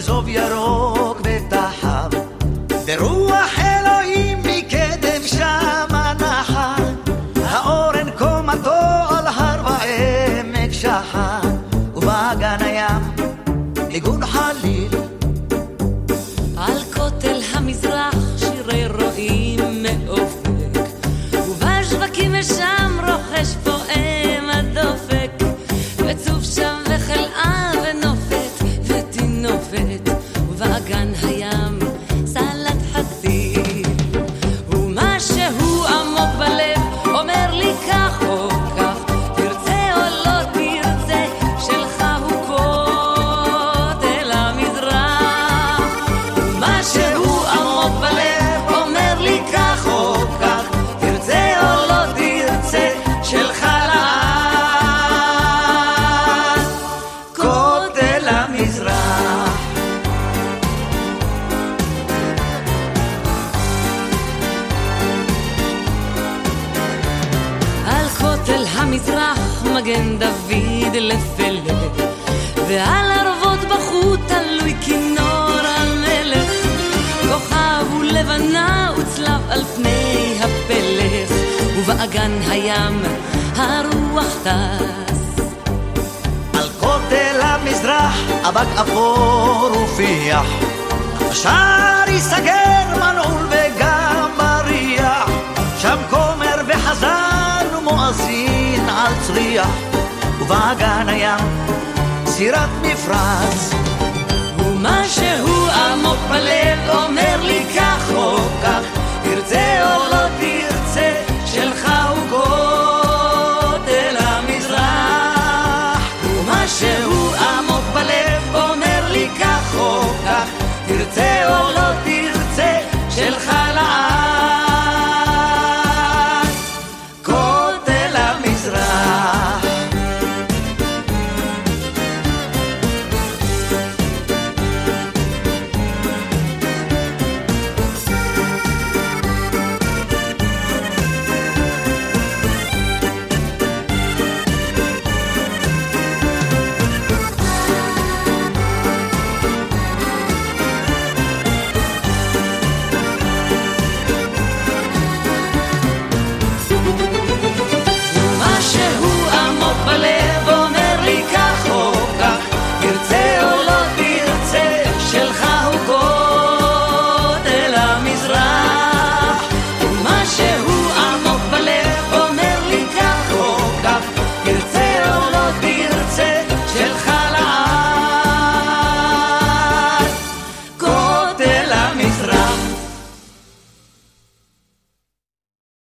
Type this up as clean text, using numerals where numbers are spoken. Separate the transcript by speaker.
Speaker 1: אזוב ירוק ותחב, ברוח אלוהים מקדם שם הנחל, האורן קומתו על הר ועמק שחר, ובאגן הים ניגון חליל.
Speaker 2: על כותל המזרח שירי רועים מאופק, ובשווקים ושם רוחש פועם הדופק, וצוף שם וחלאה ונופת ותינופת, ובאגן הים סלט חציל, ומשהו עמוק בלב אומר לי כך או כך, תרצה או לא תרצה, שלך הוא כותל המזרח. ומשהו עמוק בלב אומר לי כך או כך, תרצה או לא תרצה, שלך לעד כותל המזרח. על כותל המזרח מגן דוד לפלא, ועל ערבות בחוט תלוי כינור המלך, כוכב ולבנה וצלב על פני הפלך, ובאגן הים הרוח טס.
Speaker 1: על כותל המזרח אבק אפור ופיח, השער ייסגר מנעול וגם בריח, שם כומר וחזן ומואזין על צריח, ובאגן הים סירת מפרץ.
Speaker 2: ומשהו עמוק בלב אומר לי כך או